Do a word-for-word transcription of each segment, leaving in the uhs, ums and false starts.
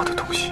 要的东西。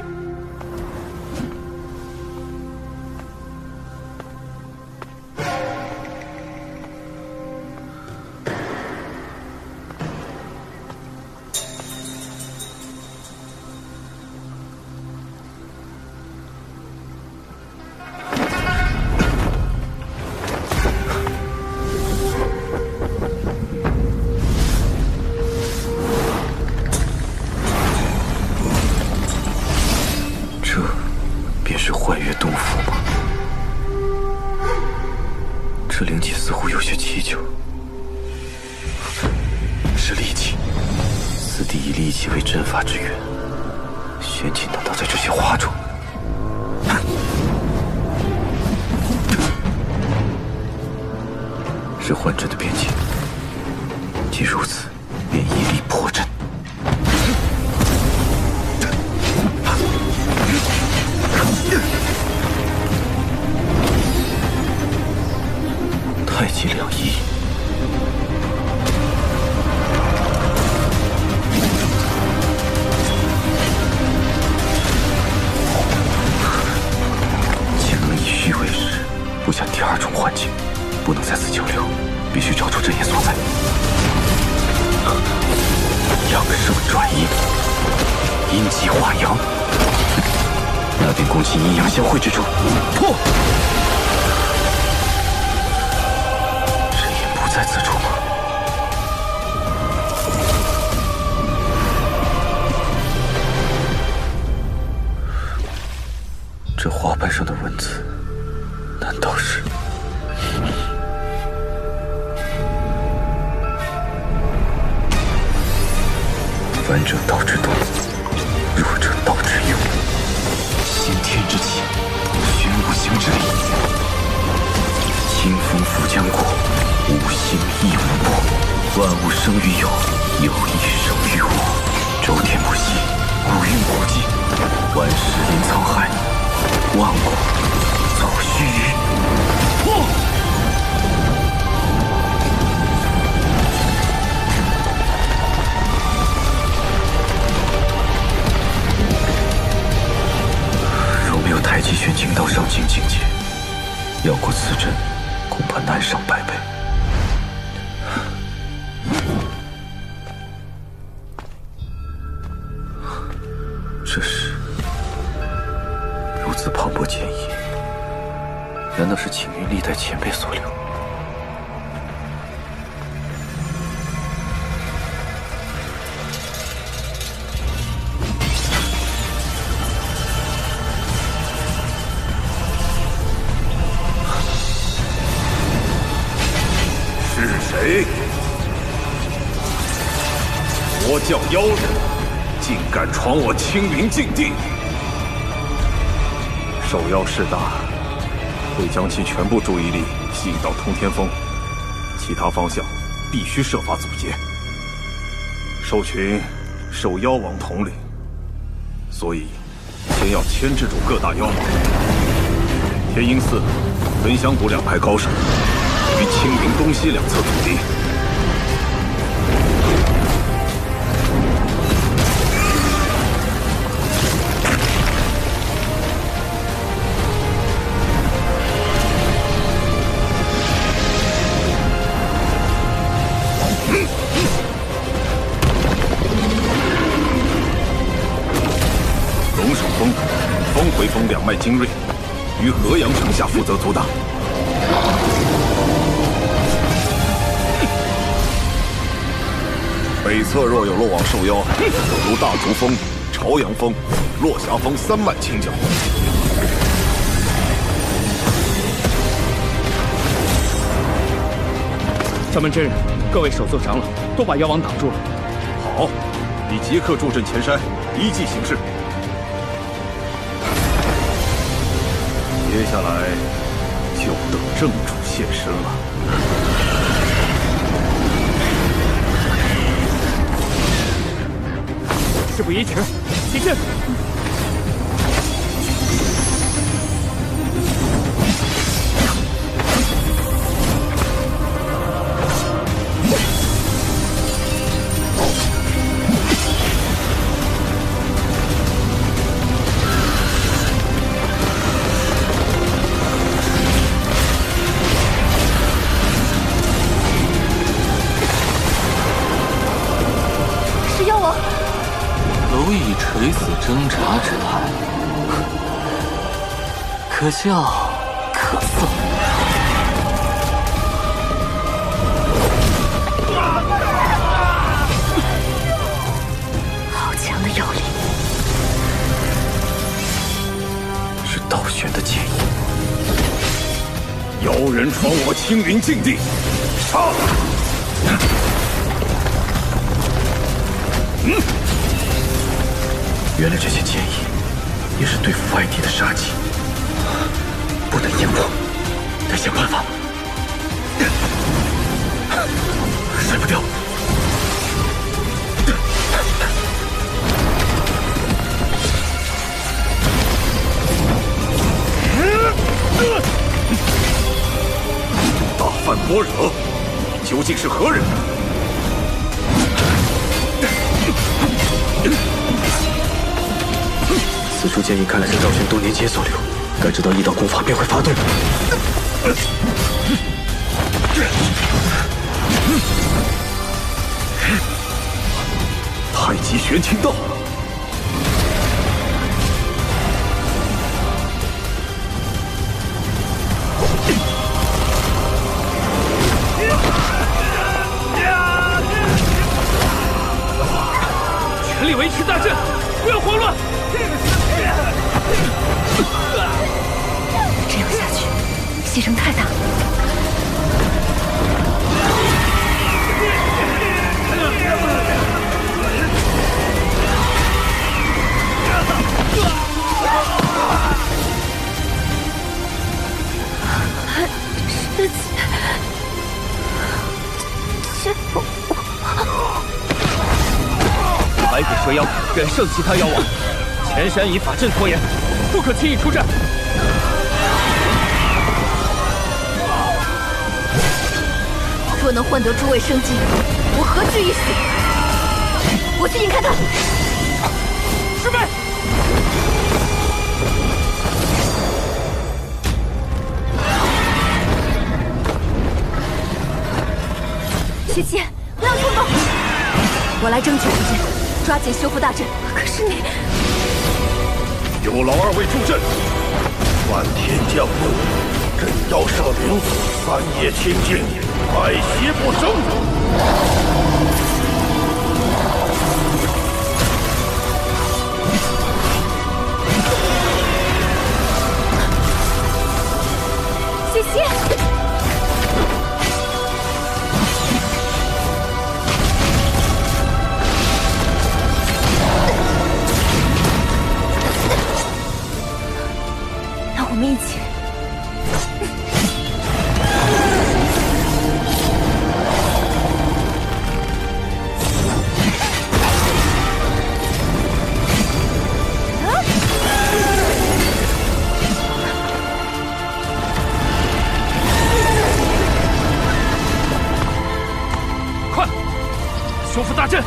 是幻阵的边界，既如此，便一力破阵。太极两仪，既能以虚为实，布下第二种幻境。 不能在此久留，必须找出阵眼所在。阳盛转阴，阴极化阳，那便攻其阴阳相会之处。破！阵眼不在此处吗？这花瓣上的文字，难道是？ 凡者道之动，弱者道之用。先天之气，玄五行之力。清风拂江过，无形亦无波。万物生于有，有亦生于无。周天不息，古运不济。万事临沧海，万物早须臾。破！ 太极玄清道上境境界，要过此阵，恐怕难上百倍。这是如此磅礴剑意，难道是青云历代前辈所留？ 谁？魔教妖人，竟敢闯我青云禁地！受妖势大，会将其全部注意力吸引到通天峰，其他方向必须设法阻截。兽群受妖王统领，所以先要牵制住各大妖王。天鹰寺、焚香谷两派高手。 于青云东西两侧阻敌，龙首峰、峰回峰两脉精锐，于河阳城下负责阻挡。 北侧若有漏网受妖，可如大竹峰、朝阳峰、落霞峰三脉清剿。 掌门真人，各位首座长老都把妖王挡住了。 好，你即刻助阵前筛，依计行事。接下来就等正主现身了。 事不宜迟，起阵！ 垂死挣扎之态，可笑可憎。 好强的妖力， 是道玄的剑意。 妖人闯我青云禁地，杀！ 嗯，原来这些剑意也是对付外敌的杀器，不能淹没，得想办法。甩不掉。 大范般若，你究竟是何人？ 此处剑意看来是赵玄多年前所留，该知道一道功法便会发动。 太极玄清道。 全力维持大阵，不要慌乱。 这样下去，牺牲太大。师姐，师父， 白骨蛇妖远胜其他妖王，前山以法阵拖延，不可轻易出战。 若能换得诸位生机，我何惧一死？我去引开他。 师妹， 雪姬，不要冲动，我来争取时间，抓紧修复大阵。可是你， 有劳二位助阵。 漫天降怒，镇妖摄灵，三业清净，百邪不生。 谢谢。让我们一起。 修复大阵。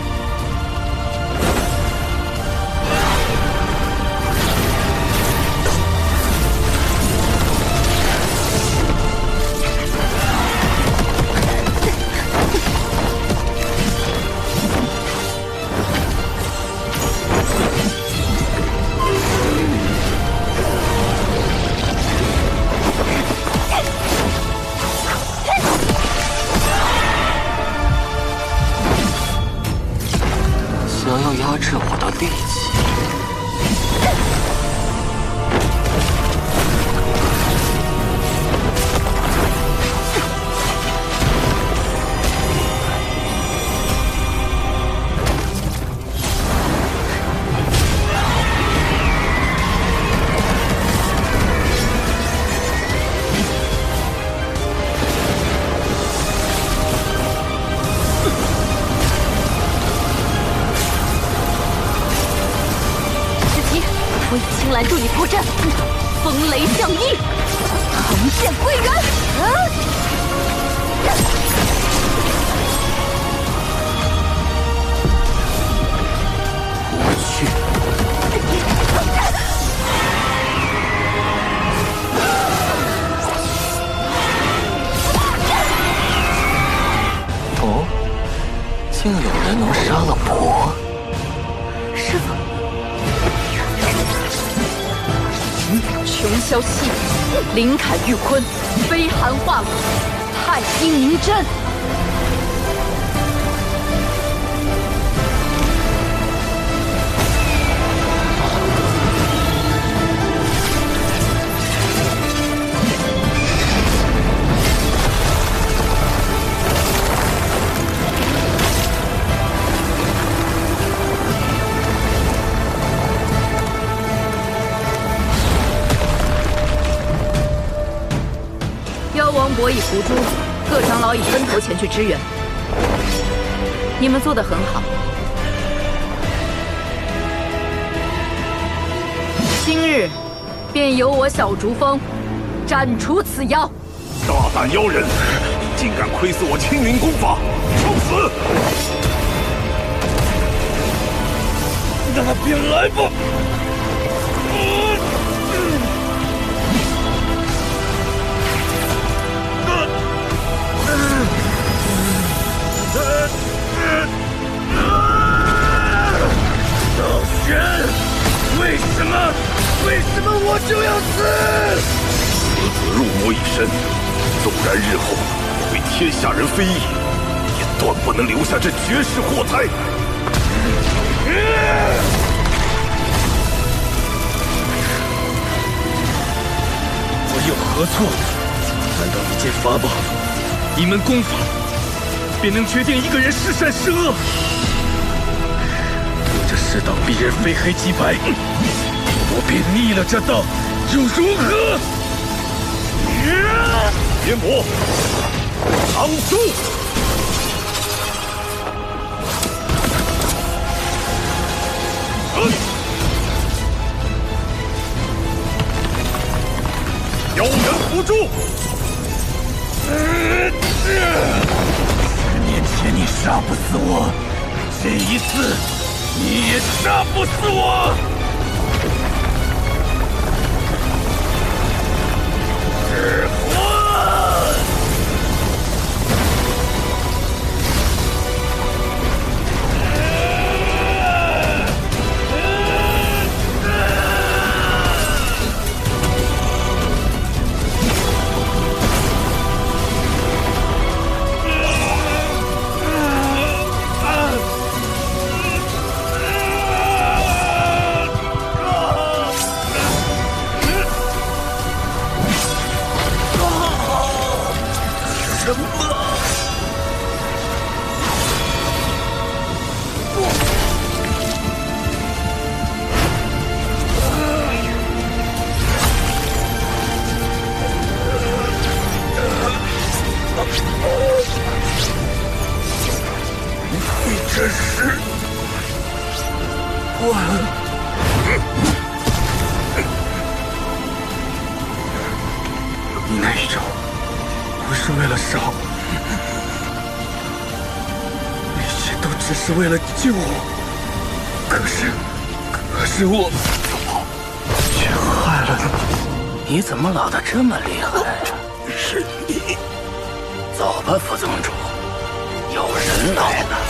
想要压制我的力气， 我以青蓝助你破阵，风雷向翼，横剑归元。啊！ 我去！哦，竟有人能杀了婆！ 师父。 琼霄息，林凯玉坤，飞寒化骨，太阴凝真。王伯已伏诛，各长老已分头前去支援。你们做得很好。今日便由我小竹峰斩除此妖。 大胆妖人，竟敢窥伺我青云功法，受死！ 那便来吧。道玄，为什么？为什么我就要死？ 此子入魔已深，纵然日后为天下人非议，也断不能留下这绝世祸胎。 我有何错？难道一件法宝，一门功法，便能决定一个人是善是恶？若这世道必然非黑即白，我便逆了这道，又如何？ 天魔，长诛！妖人伏诛！ 十年前你杀不死我，这一次你也杀不死我！是我！这是我，你那一招不是为了杀我，那些都只是为了救我。可是，可是我却害了你。 你怎么老得这么厉害呀？ 是你。 走吧，副宗主，有人来了。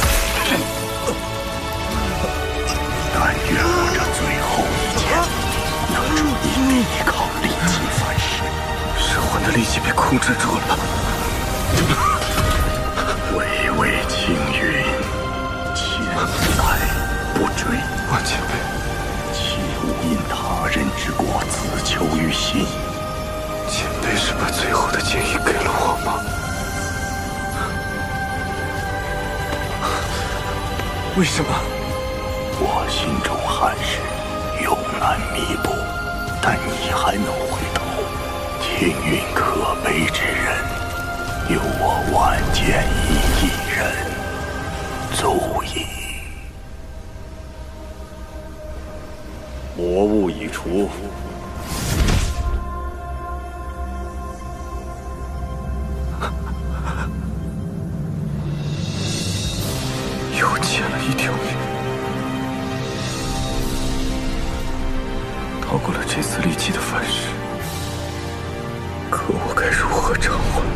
但愿我这最后一剑能助你抵抗戾气反噬。 神魂的力气被控制住了。 巍巍青云，千载不追。 万前辈， 切勿因他人之过自求于心。 前辈是把最后的建议给了我吗？为什么？ 我心中憾事永难弥补，但你还能回头。青云可悲之人，有我万剑一一人，足矣。 魔物已除，又欠了一条命。逃过了这次戾气的反噬，可我该如何偿还？